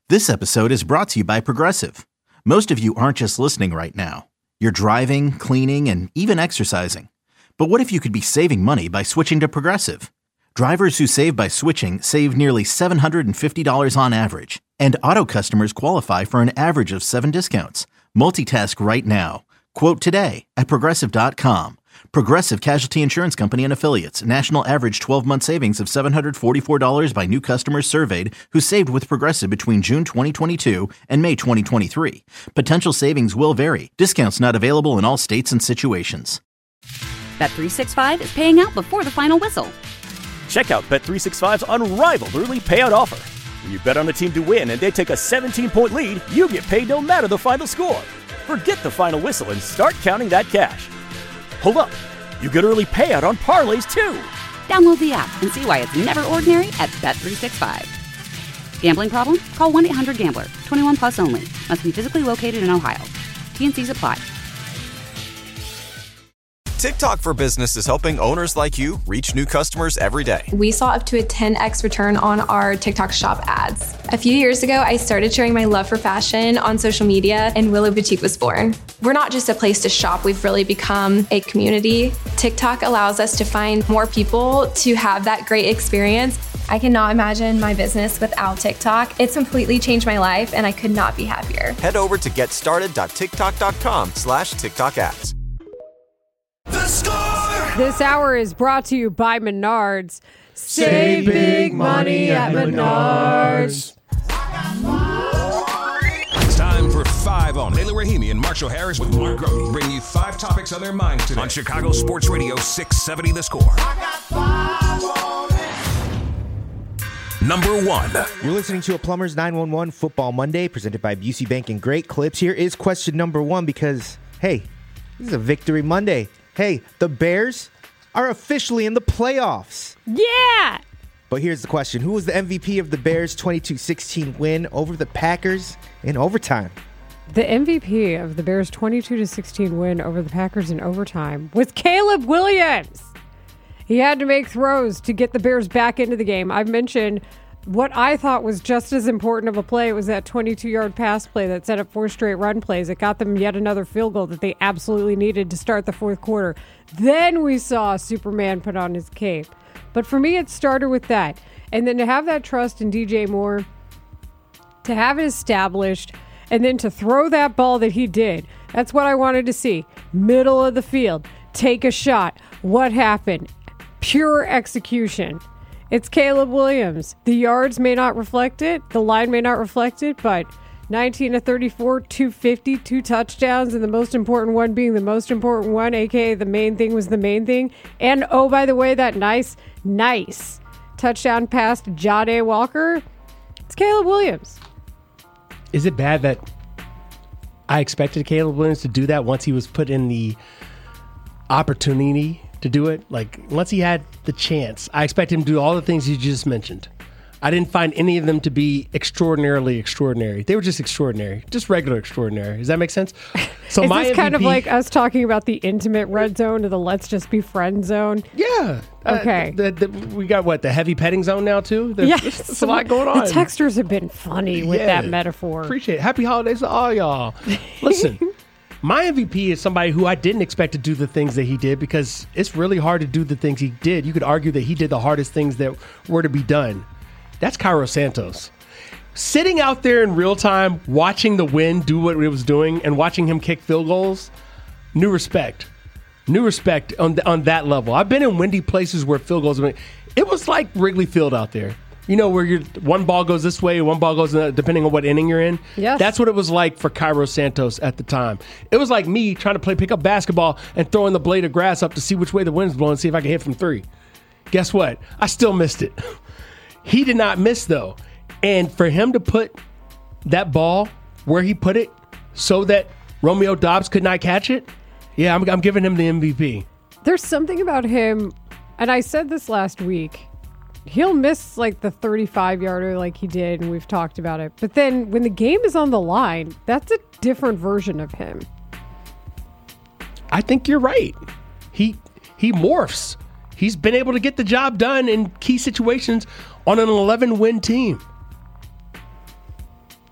This episode is brought to you by Progressive. Most of you aren't just listening right now. You're driving, cleaning, and even exercising. But what if you could be saving money by switching to Progressive? Drivers who save by switching save nearly $750 on average. And auto customers qualify for an average of 7 discounts. Multitask right now. Quote today at Progressive.com. Progressive Casualty Insurance Company and Affiliates. National average 12-month savings of $744 by new customers surveyed who saved with Progressive between June 2022 and May 2023. Potential savings will vary. Discounts not available in all states and situations. Bet365 is paying out before the final whistle. Check out Bet365's unrivaled early payout offer. When you bet on a team to win and they take a 17-point lead, you get paid no matter the final score. Forget the final whistle and start counting that cash. Hold up. You get early payout on parlays, too. Download the app and see why it's never ordinary at Bet365. Gambling problem? Call 1-800-GAMBLER. 21 plus only. Must be physically located in Ohio. T&Cs apply. TikTok for Business is helping owners like you reach new customers every day. We saw up to a 10x return on our TikTok shop ads. A few years ago, I started sharing my love for fashion on social media, and Willow Boutique was born. We're not just a place to shop, we've really become a community. TikTok allows us to find more people to have that great experience. I cannot imagine my business without TikTok. It's completely changed my life, and I could not be happier. Head over to getstarted.tiktok.com/TikTok ads. The Score! This hour is brought to you by Menards. Save big money at Menards. It's time for 5 on. Layla Rahimi and Marshall Harris with Mark Grote bring you 5 topics on their minds today on Chicago Sports Radio 670 The Score. Number 1. You're listening to a Plumbers 911 Football Monday presented by Busey Bank and Great Clips. Here is question number 1 because, hey, this is a Victory Monday. Hey, the Bears are officially in the playoffs. Yeah! But here's the question. Who was the MVP of the Bears' 22-16 win over the Packers in overtime? The MVP of the Bears' 22-16 win over the Packers in overtime was Caleb Williams. He had to make throws to get the Bears back into the game. I've mentioned what I thought was just as important of a play was that 22-yard pass play that set up 4 straight run plays. It got them yet another field goal that they absolutely needed to start the fourth quarter. Then we saw Superman put on his cape. But for me, it started with that. And then to have that trust in DJ Moore, to have it established, and then to throw that ball that he did, that's what I wanted to see. Middle of the field, take a shot. What happened? Pure execution. It's Caleb Williams. The yards may not reflect it. The line may not reflect it, but 19 to 34, 250, 2 touchdowns, and the most important one being the most important one, a.k.a. the main thing was the main thing. And, oh, by the way, that nice touchdown pass to Jahdae Walker, it's Caleb Williams. Is it bad that I expected Caleb Williams to do that once he was put in the opportunity to do it? Like, once he had the chance, I expect him to do all the things you just mentioned. I didn't find any of them to be extraordinarily extraordinary. They were just extraordinary, just regular extraordinary. Does that make sense? So is my this kind MVP, of like us talking about the intimate red zone or the let's just be friend zone? Yeah. Okay. We got what, the heavy petting zone now too? Yes. There's a lot going on. The texters have been funny with that metaphor. Appreciate it. Happy holidays to all y'all. Listen. My MVP is somebody who I didn't expect to do the things that he did because it's really hard to do the things he did. You could argue that he did the hardest things that were to be done. That's Cairo Santos. Sitting out there in real time, watching the wind do what it was doing and watching him kick field goals, new respect. New respect on that level. I've been in windy places where field goals, it was like Wrigley Field out there. You know, where one ball goes this way, one ball goes depending on what inning you're in. Yes. That's what it was like for Cairo Santos at the time. It was like me trying to play pickup basketball and throwing the blade of grass up to see which way the wind's blowing, see if I can hit from 3. Guess what? I still missed it. He did not miss, though. And for him to put that ball where he put it so that Romeo Doubs could not catch it, yeah, I'm giving him the MVP. There's something about him, and I said this last week, he'll miss like the 35-yarder like he did, and we've talked about it. But then when the game is on the line, that's a different version of him. I think you're right. He morphs. He's been able to get the job done in key situations on an 11-win team.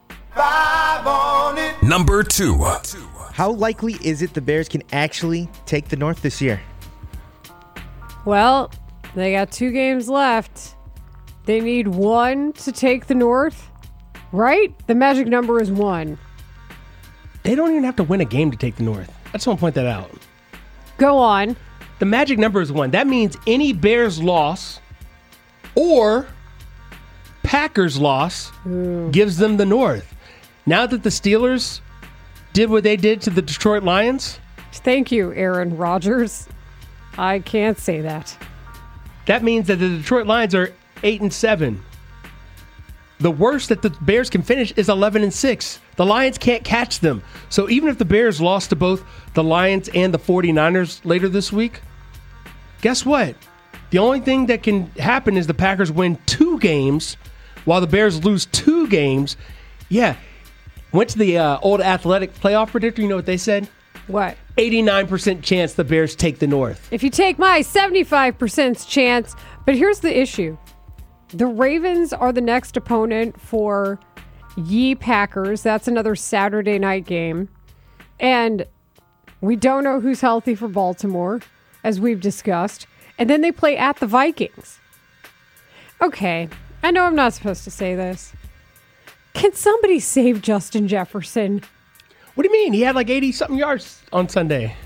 Number 2. How likely is it the Bears can actually take the North this year? Well, they got 2 games left. They need 1 to take the North, right? The magic number is 1. They don't even have to win a game to take the North. I just want to point that out. Go on. The magic number is 1. That means any Bears loss or Packers loss gives them the North. Now that the Steelers did what they did to the Detroit Lions. Thank you, Aaron Rodgers. I can't say that. That means that the Detroit Lions are 8-7. The worst that the Bears can finish is 11-6. The Lions can't catch them. So even if the Bears lost to both the Lions and the 49ers later this week, guess what? The only thing that can happen is the Packers win 2 games while the Bears lose 2 games. Yeah. Went to the old athletic playoff predictor. You know what they said? What? 89% chance the Bears take the North. If you take my 75% chance, but here's the issue. The Ravens are the next opponent for ye Packers. That's another Saturday night game. And we don't know who's healthy for Baltimore, as we've discussed. And then they play at the Vikings. Okay, I know I'm not supposed to say this. Can somebody save Justin Jefferson? What do you mean? He had like 80-something yards on Sunday,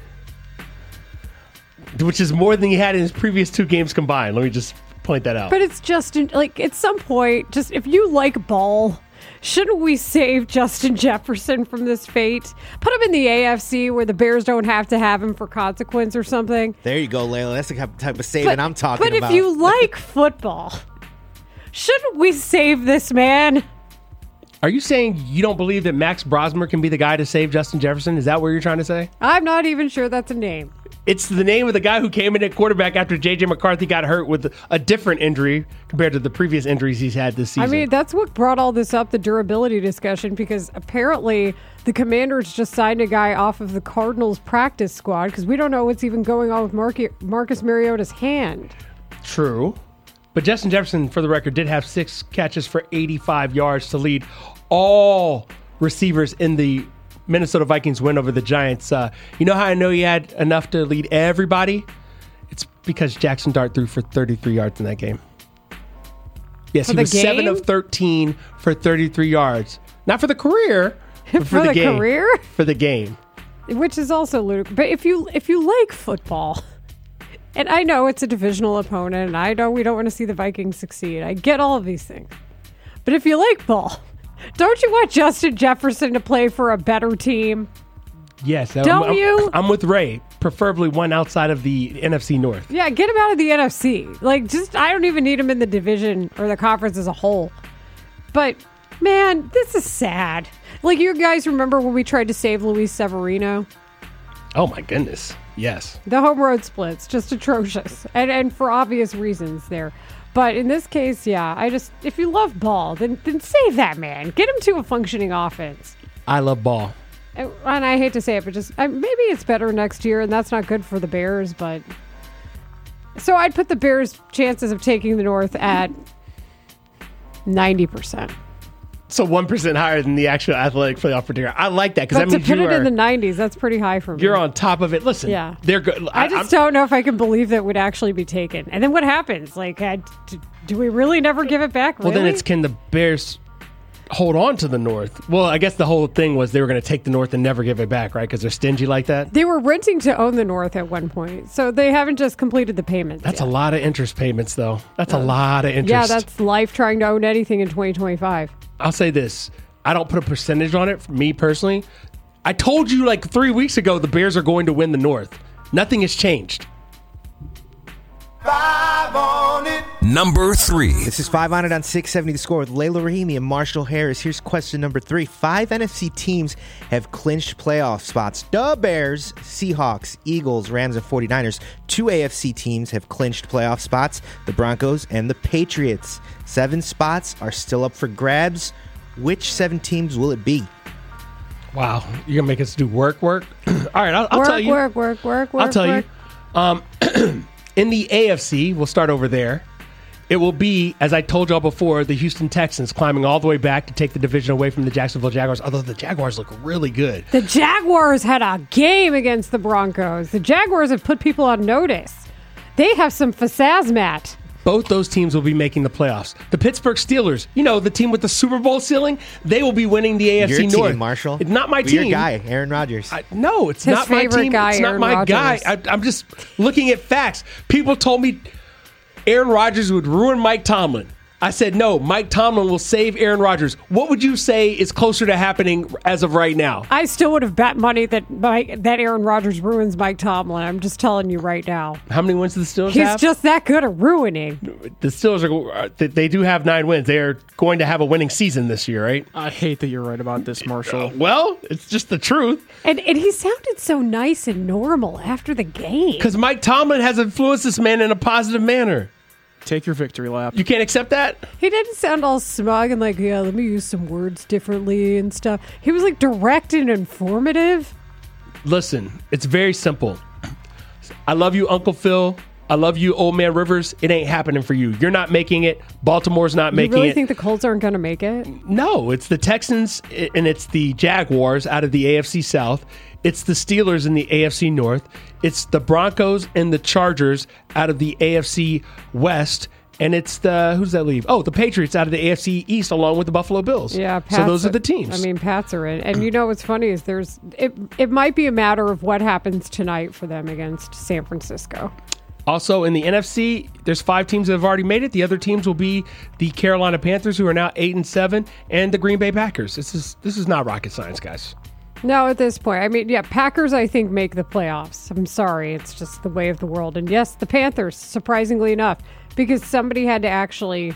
which is more than he had in his previous 2 games combined. Let me just point that out. But it's Justin, like, at some point, just if you like ball, shouldn't we save Justin Jefferson from this fate? Put him in the AFC where the Bears don't have to have him for consequence or something. There you go, Layla. That's the type of saving I'm talking about. But if you like football, shouldn't we save this man? Are you saying you don't believe that Max Brosmer can be the guy to save Justin Jefferson? Is that what you're trying to say? I'm not even sure that's a name. It's the name of the guy who came in at quarterback after J.J. McCarthy got hurt with a different injury compared to the previous injuries he's had this season. I mean, that's what brought all this up, the durability discussion, because apparently the Commanders just signed a guy off of the Cardinals practice squad because we don't know what's even going on with Marcus Mariota's hand. True. But Justin Jefferson, for the record, did have 6 catches for 85 yards to lead all receivers in the Minnesota Vikings win over the Giants. You know how I know he had enough to lead everybody? It's because Jackson Dart threw for 33 yards in that game. Yes, he was 7 of 13 for 33 yards. Not for the career, but for the game. Career? For the game. Which is also ludicrous. But if you like football, and I know it's a divisional opponent, and I know we don't want to see the Vikings succeed. I get all of these things. But if you like ball, don't you want Justin Jefferson to play for a better team? Yes. Don't you? I'm with Ray. Preferably one outside of the NFC North. Yeah, get him out of the NFC. Like, I don't even need him in the division or the conference as a whole. But, man, this is sad. Like, you guys remember when we tried to save Luis Severino? Oh, my goodness. Yes. The home road splits, just atrocious. And for obvious reasons there. But in this case, yeah, if you love ball, then save that man. Get him to a functioning offense. I love ball. And I hate to say it, but maybe it's better next year, and that's not good for the Bears. But so I'd put the Bears' chances of taking the North at 90%. So 1% higher than the actual athletic playoff predictor. I like that because that means to put it in the 90s, that's pretty high for me. You're on top of it. Listen, yeah, they're good. I just don't know if I can believe that would actually be taken. And then what happens? Like, do we really never give it back? Well, then it's can the Bears hold on to the North? Well, I guess the whole thing was they were going to take the North and never give it back, right? Because they're stingy like that. They were renting to own the North at one point, so they haven't just completed the payments. That's yet. A lot of interest payments, though. That's a lot of interest. Yeah, that's life trying to own anything in 2025. I'll say this. I don't put a percentage on it, for me personally. I told you like 3 weeks ago the Bears are going to win the North. Nothing has changed. 5 on it. Number 3. This is 5 on it on 670 The Score with Layla Rahimi and Marshall Harris. Here's question number 3. 5 NFC teams have clinched playoff spots. The Bears, Seahawks, Eagles, Rams, and 49ers. 2 AFC teams have clinched playoff spots. The Broncos and the Patriots. 7 spots are still up for grabs. Which 7 teams will it be? Wow. You're going to make us do work? All right, I'll tell you. Work. I'll tell you. In the AFC, we'll start over there. It will be, as I told y'all before, the Houston Texans climbing all the way back to take the division away from the Jacksonville Jaguars, although the Jaguars look really good. The Jaguars had a game against the Broncos. The Jaguars have put people on notice. They have some pizzazz, Matt. Both those teams will be making the playoffs. The Pittsburgh Steelers, the team with the Super Bowl ceiling, they will be winning the AFC Your North. team, Marshall. It's not my team. Your guy, Aaron Rodgers. No, it's His not my favorite team. guy, It's not Aaron my Rodgers. guy. I'm just looking at facts. People told me Aaron Rodgers would ruin Mike Tomlin. I said, no, Mike Tomlin will save Aaron Rodgers. What would you say is closer to happening as of right now? I still would have bet money that Aaron Rodgers ruins Mike Tomlin. I'm just telling you right now. How many wins do the Steelers He's have? just that good at ruining. The Steelers they do have 9 wins. They are going to have a winning season this year, right? I hate that you're right about this, Marshall. Well, it's just the truth. And he sounded so nice and normal after the game. Because Mike Tomlin has influenced this man in a positive manner. Take your victory lap. You can't accept that? He didn't sound all smug and like, yeah, let me use some words differently and stuff. He was like direct and informative. Listen, it's very simple. I love you, Uncle Phil. I love you, Old Man Rivers. It ain't happening for you. You're not making it. Baltimore's not making it. You really think the Colts aren't going to make it? No, it's the Texans and it's the Jaguars out of the AFC South. It's the Steelers in the AFC North. It's the Broncos and the Chargers out of the AFC West. And it's who's that leave? Oh, the Patriots out of the AFC East along with the Buffalo Bills. Yeah, so those are the teams. I mean, Pats are in. And what's funny is it might be a matter of what happens tonight for them against San Francisco. Also, in the NFC, there's 5 teams that have already made it. The other teams will be the Carolina Panthers, who are now 8-7, and the Green Bay Packers. This is not rocket science, guys. No, at this point. I mean, yeah, Packers, I think, make the playoffs. I'm sorry. It's just the way of the world. And yes, the Panthers, surprisingly enough, because somebody had to actually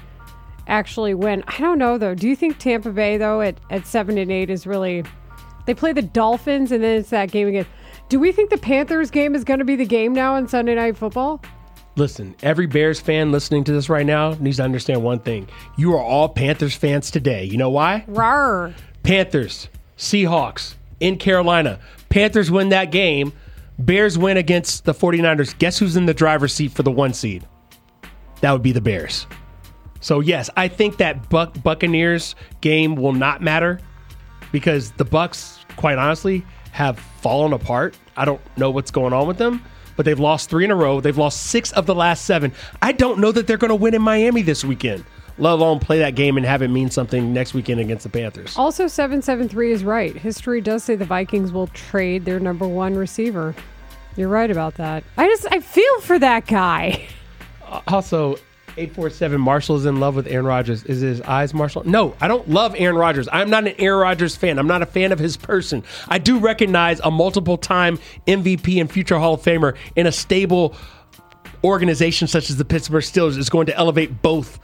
win. I don't know, though. Do you think Tampa Bay, though, at 7-8 is really... They play the Dolphins, and then it's that game again. Do we think the Panthers game is going to be the game now on Sunday Night Football? Listen, every Bears fan listening to this right now needs to understand one thing. You are all Panthers fans today. You know why? Rawr. Panthers, Seahawks, in Carolina. Panthers win that game. Bears win against the 49ers. Guess who's in the driver's seat for the 1 seed? That would be the Bears. So, yes, I think that Buccaneers game will not matter because the Bucs, quite honestly, have fallen apart. I don't know what's going on with them, but they've lost 3 in a row. They've lost 6 of the last 7. I don't know that they're going to win in Miami this weekend, let alone play that game and have it mean something next weekend against the Panthers. Also, 773 is right. History does say the Vikings will trade their number 1 receiver. You're right about that. I feel for that guy. Also, 847 Marshall is in love with Aaron Rodgers. Is his eyes Marshall? No, I don't love Aaron Rodgers. I'm not an Aaron Rodgers fan. I'm not a fan of his person. I do recognize a multiple-time MVP and future Hall of Famer in a stable organization such as the Pittsburgh Steelers is going to elevate both.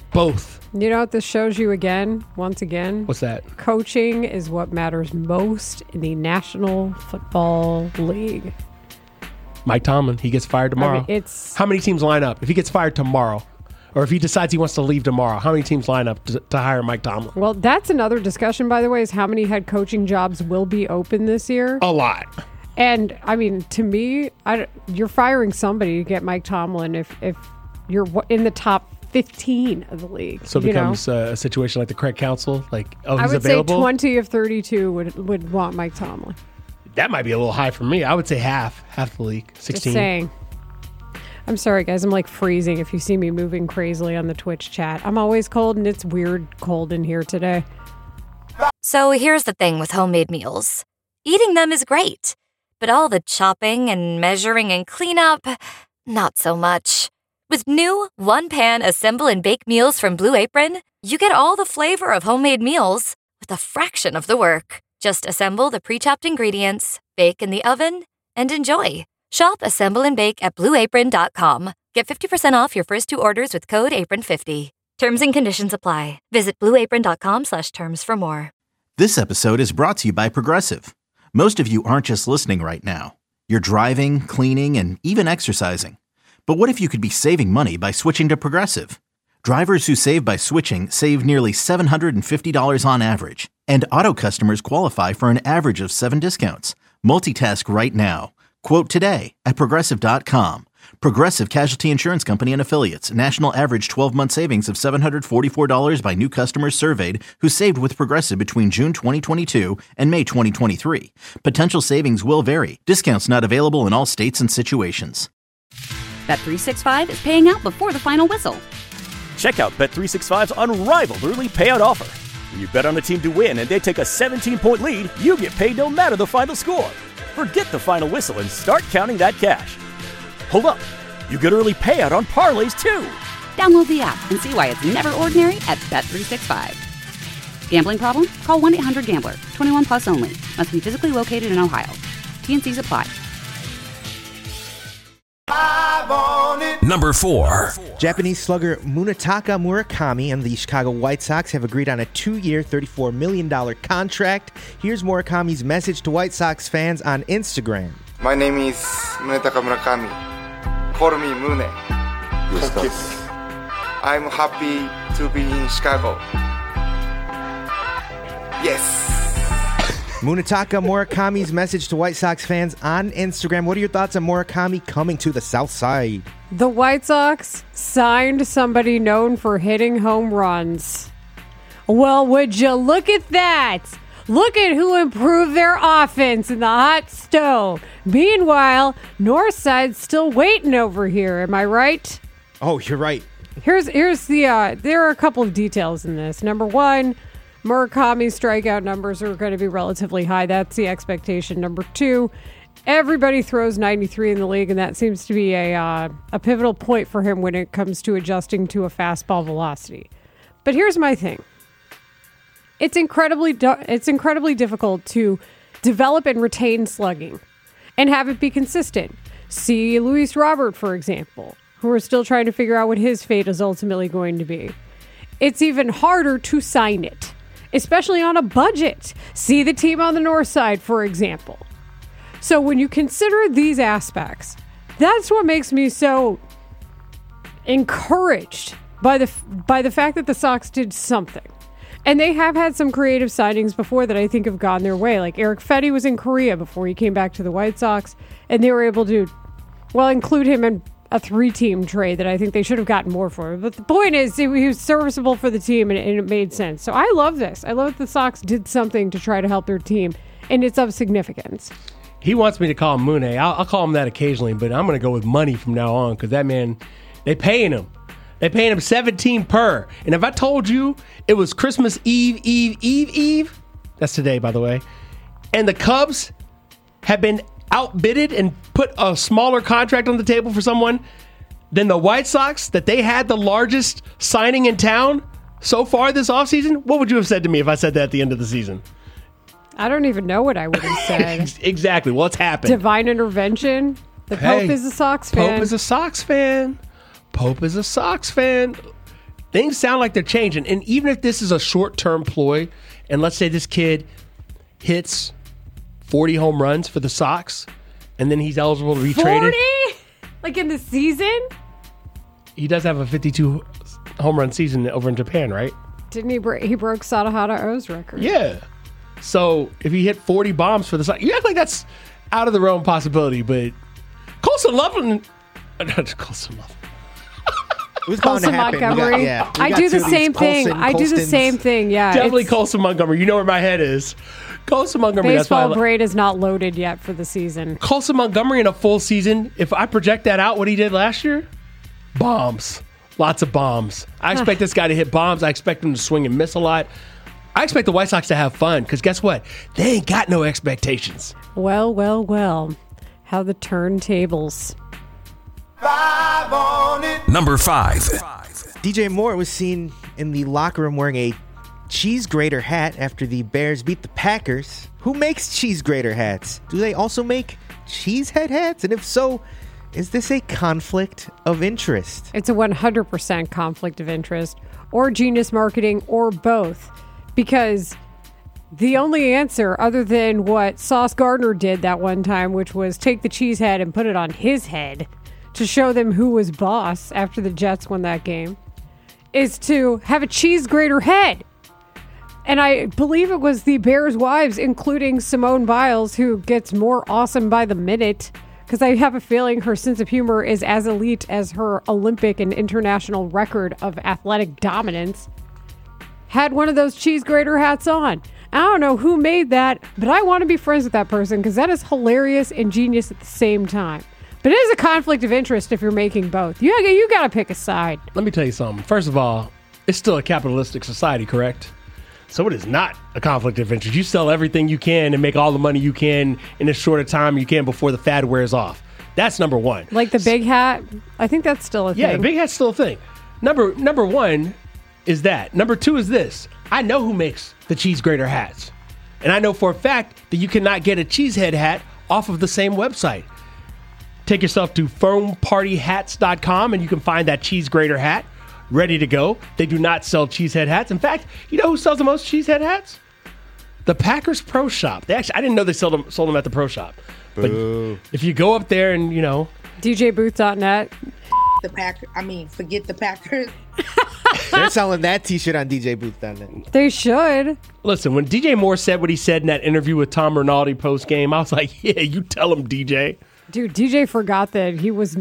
You know what this shows you once again? What's that? Coaching is what matters most in the National Football League. Mike Tomlin, he gets fired tomorrow. I mean, how many teams line up? If he gets fired tomorrow, or if he decides he wants to leave tomorrow, how many teams line up to hire Mike Tomlin? Well, that's another discussion, by the way, is how many head coaching jobs will be open this year? A lot. And, I mean, to me, you're firing somebody to get Mike Tomlin if you're in the top 15 of the league. So it becomes a situation like the Craig Council, like, oh, he's available? I would available? say 20 of 32 would want Mike Tomlin. That might be a little high for me. I would say half the league, 16. Just saying. I'm sorry, guys. I'm like freezing if you see me moving crazily on the Twitch chat. I'm always cold, and it's weird cold in here today. So here's the thing with homemade meals. Eating them is great, but all the chopping and measuring and cleanup, not so much. With new one-pan assemble and bake meals from Blue Apron, you get all the flavor of homemade meals with a fraction of the work. Just assemble the pre-chopped ingredients, bake in the oven, and enjoy. Shop, assemble, and bake at BlueApron.com. Get 50% off your first 2 orders with code APRON50. Terms and conditions apply. Visit BlueApron.com/terms for more. This episode is brought to you by Progressive. Most of you aren't just listening right now. You're driving, cleaning, and even exercising. But what if you could be saving money by switching to Progressive? Drivers who save by switching save nearly $750 on average. And auto customers qualify for an average of 7 discounts. Multitask right now. Quote today at Progressive.com. Progressive Casualty Insurance Company and Affiliates. National average 12-month savings of $744 by new customers surveyed who saved with Progressive between June 2022 and May 2023. Potential savings will vary. Discounts not available in all states and situations. Bet365 is paying out before the final whistle. Check out Bet365's unrivaled early payout offer. When you bet on a team to win and they take a 17-point lead, you get paid no matter the final score. Forget the final whistle and start counting that cash. Hold up. You get early payout on parlays, too. Download the app and see why it's never ordinary at Bet365. Gambling problem? Call 1-800-GAMBLER. 21 plus only. Must be physically located in Ohio. T&Cs apply. Number 4. Japanese slugger Munetaka Murakami and the Chicago White Sox have agreed on a 2-year, $34 million contract. Here's Murakami's message to White Sox fans on Instagram. My name is Munetaka Murakami. Call me Mune. Focus. I'm happy to be in Chicago. Yes. Munetaka Murakami's message to White Sox fans on Instagram. What are your thoughts on Murakami coming to the South Side? The White Sox signed somebody known for hitting home runs. Well, would you look at that? Look at who improved their offense in the hot stove. Meanwhile, Northside's still waiting over here. Am I right? Oh, you're right. Here's the there are a couple of details in this. Number one, Murakami's strikeout numbers are going to be relatively high. That's the expectation. Number two, everybody throws 93 in the league, and that seems to be a pivotal point for him when it comes to adjusting to a fastball velocity. But here's my thing. It's incredibly difficult to develop and retain slugging and have it be consistent. See Luis Robert, for example, who are still trying to figure out what his fate is ultimately going to be. It's even harder to sign it, especially on a budget. See the team on the north side, for example. So when you consider these aspects, that's what makes me so encouraged by the fact that the Sox did something. And they have had some creative signings before that I think have gone their way. Like Eric Fetty was in Korea before he came back to the White Sox, and they were able to, include him in a 3-team trade that I think they should have gotten more for. But the point is, he was serviceable for the team, and it made sense. So I love this. I love that the Sox did something to try to help their team, and it's of significance. He wants me to call him Mune. I'll call him that occasionally, but I'm going to go with money from now on because that man, they paying him. They paying him $17 per. And if I told you it was Christmas Eve, that's today, by the way, and the Cubs have been outbidded and put a smaller contract on the table for someone than the White Sox, that they had the largest signing in town so far this offseason, what would you have said to me if I said that at the end of the season? I don't even know what I would have said. Exactly. What's happened? Divine intervention. The Pope is a Sox fan. Pope is a Sox fan. Things sound like they're changing. And even if this is a short-term ploy, and let's say this kid hits 40 home runs for the Sox, and then he's eligible to be traded. 40? Like in the season? He does have a 52 home run season over in Japan, right? Didn't he he broke Sadahara O's record? Yeah. So if he hit 40 bombs for the Sox, you act like that's out of the realm possibility, but Colson Loveland. Colson Loveland. It was bound to happen. Montgomery. I do the same thing. I do the same thing. Yeah, definitely Colson Montgomery. You know where my head is. Colson Montgomery. Baseball braid is not loaded yet for the season. Colson Montgomery in a full season. If I project that out, what he did last year, bombs, lots of bombs. I expect this guy to hit bombs. I expect him to swing and miss a lot. I expect the White Sox to have fun because guess what? They ain't got no expectations. Well. How the turntables. Number 5. DJ Moore was seen in the locker room wearing a cheese grater hat after the Bears beat the Packers. Who makes cheese grater hats? Do they also make cheesehead hats? And if so, is this a conflict of interest? It's a 100% conflict of interest, or genius marketing, or both. Because the only answer, other than what Sauce Gardner did that one time, which was take the cheese head and put it on his head to show them who was boss after the Jets won that game, is to have a cheese grater head. And I believe it was the Bears' wives, including Simone Biles, who gets more awesome by the minute because I have a feeling her sense of humor is as elite as her Olympic and international record of athletic dominance, had one of those cheese grater hats on. I don't know who made that, but I want to be friends with that person because that is hilarious and genius at the same time. But it is a conflict of interest if you're making both. You got to pick a side. Let me tell you something. First of all, it's still a capitalistic society, correct? So it is not a conflict of interest. You sell everything you can and make all the money you can in as short a time you can before the fad wears off. That's number one. Like the big hat, I think that's still a thing. Yeah, the big hat's still a thing. Number one is that. Number two is this. I know who makes the cheese grater hats. And I know for a fact that you cannot get a cheesehead hat off of the same website. Take yourself to foampartyhats.com and you can find that cheese grater hat ready to go. They do not sell cheesehead hats. In fact, you know who sells the most cheesehead hats? The Packers Pro Shop. I didn't know they sold them at the Pro Shop. Boo. But if you go up there and, DJBooth.net. Forget the Packers. They're selling that T-shirt on DJBooth.net. They should. Listen, when DJ Moore said what he said in that interview with Tom Rinaldi post-game, I was like, yeah, you tell him, DJ. Dude, DJ forgot that he was...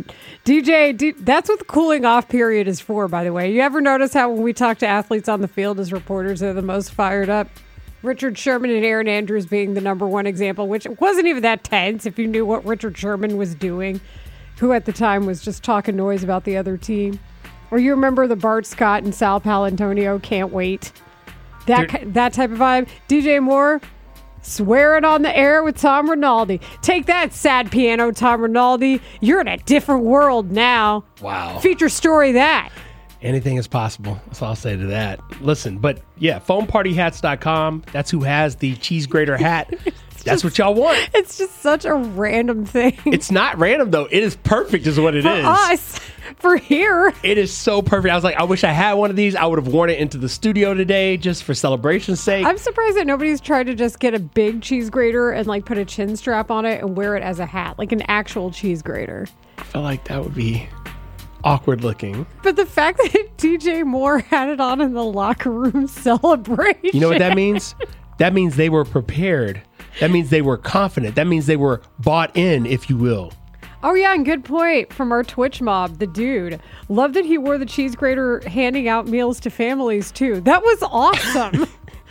That's what the cooling off period is for, by the way. You ever notice how when we talk to athletes on the field as reporters, they're the most fired up? Richard Sherman and Aaron Andrews being the number one example, which wasn't even that tense if you knew what Richard Sherman was doing, who at the time was just talking noise about the other team. Or you remember the Bart Scott and Sal Palantonio, can't wait. That type of vibe. DJ Moore... swearing on the air with Tom Rinaldi. Take that, sad piano, Tom Rinaldi. You're in a different world now. Wow. Feature story that. Anything is possible. That's all I'll say to that. Listen, but yeah, foampartyhats.com. That's who has the cheese grater hat. That's what y'all want. It's just such a random thing. It's not random, though. It is perfect is what it is. For us. For here. It is so perfect. I was like, I wish I had one of these. I would have worn it into the studio today just for celebration's sake. I'm surprised that nobody's tried to just get a big cheese grater and like put a chin strap on it and wear it as a hat, like an actual cheese grater. I feel like that would be awkward looking. But the fact that DJ Moore had it on in the locker room celebration. You know what that means? That means they were prepared. That means they were confident. That means they were bought in, if you will. Oh, yeah, and good point from our Twitch mob, the dude. Love that he wore the cheese grater handing out meals to families, too. That was awesome.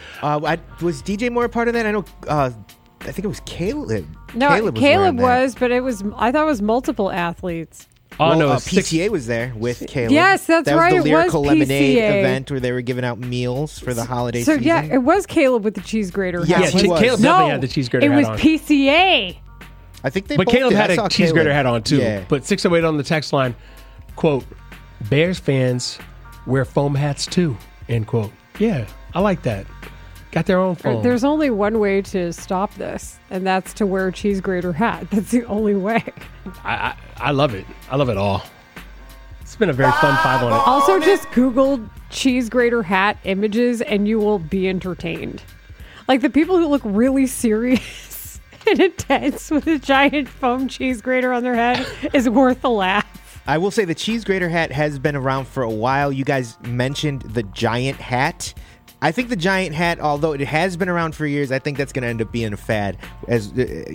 Was DJ Moore a part of that? I know, I think it was Caleb. No, Caleb was, but I thought it was multiple athletes. Oh, no, PCA was there with Caleb. Yes, that's right. That was the Lyrical Lemonade PCA event where they were giving out meals for the holiday season. So, yeah, it was Caleb with the cheese grater. Yeah, Caleb definitely had the cheese grater hat on. It was PCA. I think they But both Caleb did. had a cheese grater hat on, too. Yeah. But 608 on the text line, quote, Bears fans wear foam hats, too, end quote. Yeah, I like that. Got their own foam. There's only one way to stop this, and that's to wear a cheese grater hat. That's the only way. I love it. I love it all. It's been a very fun 5 on it. Also, just Google cheese grater hat images, and you will be entertained. Like the people who look really serious and intense with a giant foam cheese grater on their head is worth a laugh. I will say the cheese grater hat has been around for a while. You guys mentioned the giant hat. I think the giant hat, although it has been around for years, I think that's going to end up being a fad. As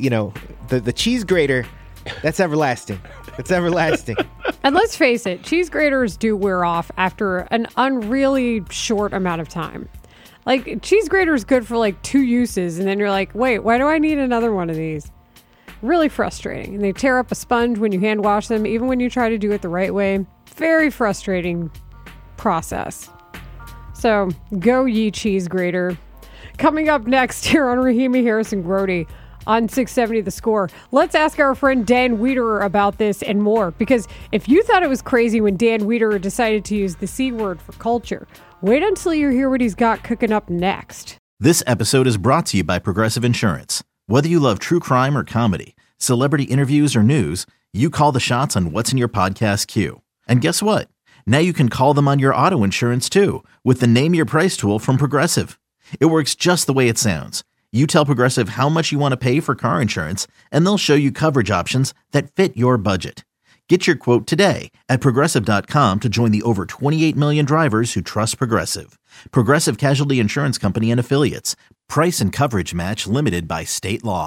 the cheese grater, that's everlasting. It's everlasting. And let's face it, cheese graters do wear off after an unreally short amount of time. Like, cheese grater is good for like 2 uses, and then you're like, wait, why do I need another one of these? Really frustrating. And they tear up a sponge when you hand wash them, even when you try to do it the right way. Very frustrating process. So, go ye cheese grater. Coming up next here on Rahimi Harrison Grody on 670 The Score. Let's ask our friend Dan Wiederer about this and more. Because if you thought it was crazy when Dan Wiederer decided to use the C word for culture, wait until you hear what he's got cooking up next. This episode is brought to you by Progressive Insurance. Whether you love true crime or comedy, celebrity interviews or news, you call the shots on what's in your podcast queue. And guess what? Now you can call them on your auto insurance too with the Name Your Price tool from Progressive. It works just the way it sounds. You tell Progressive how much you want to pay for car insurance, and they'll show you coverage options that fit your budget. Get your quote today at Progressive.com to join the over 28 million drivers who trust Progressive. Progressive Casualty Insurance Company and Affiliates. Price and coverage match limited by state law.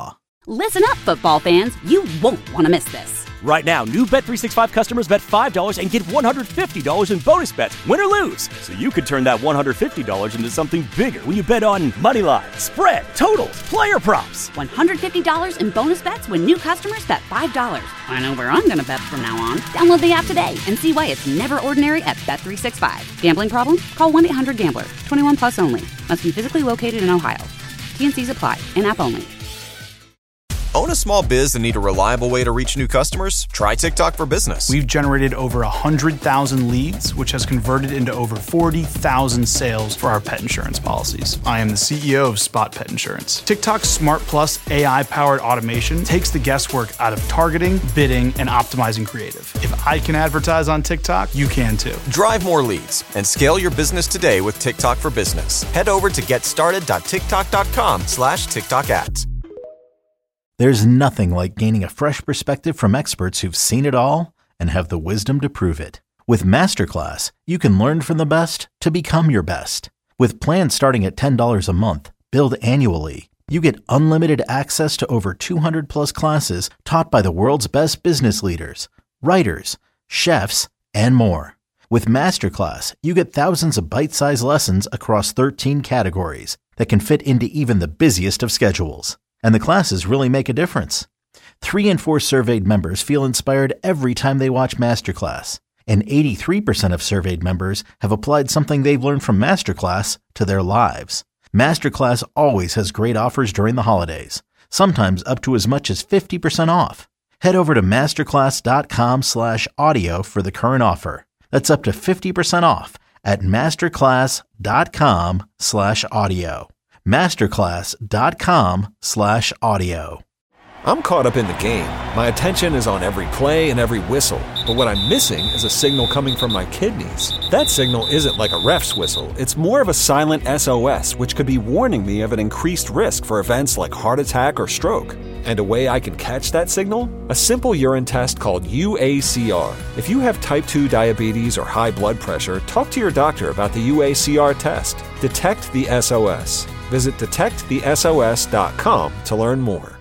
Listen up, football fans. You won't want to miss this. Right now, new Bet365 customers bet $5 and get $150 in bonus bets, win or lose. So you could turn that $150 into something bigger when you bet on money line, spread, totals, player props. $150 in bonus bets when new customers bet $5. I know where I'm going to bet from now on. Download the app today and see why it's never ordinary at Bet365. Gambling problem? Call 1-800-GAMBLER. 21 plus only. Must be physically located in Ohio. T&Cs apply. In-app only. Own a small biz and need a reliable way to reach new customers? Try TikTok for Business. We've generated over 100,000 leads, which has converted into over 40,000 sales for our pet insurance policies. I am the CEO of Spot Pet Insurance. TikTok's Smart Plus AI-powered automation takes the guesswork out of targeting, bidding, and optimizing creative. If I can advertise on TikTok, you can too. Drive more leads and scale your business today with TikTok for Business. Head over to getstarted.tiktok.com/TikTok ads. There's nothing like gaining a fresh perspective from experts who've seen it all and have the wisdom to prove it. With Masterclass, you can learn from the best to become your best. With plans starting at $10 a month, billed annually, you get unlimited access to over 200 plus classes taught by the world's best business leaders, writers, chefs, and more. With Masterclass, you get thousands of bite-sized lessons across 13 categories that can fit into even the busiest of schedules. And the classes really make a difference. 3 in 4 surveyed members feel inspired every time they watch Masterclass. And 83% of surveyed members have applied something they've learned from Masterclass to their lives. Masterclass always has great offers during the holidays, sometimes up to as much as 50% off. Head over to masterclass.com/audio for the current offer. That's up to 50% off at masterclass.com/audio. masterclass.com/audio. I'm caught up in the game. My attention is on every play and every whistle. But what I'm missing is a signal coming from my kidneys. That signal isn't like a ref's whistle. It's more of a silent SOS, which could be warning me of an increased risk for events like heart attack or stroke. And a way I can catch that signal? A simple urine test called UACR. If you have type 2 diabetes or high blood pressure, talk to your doctor about the UACR test. Detect the SOS. Visit detectthesos.com to learn more.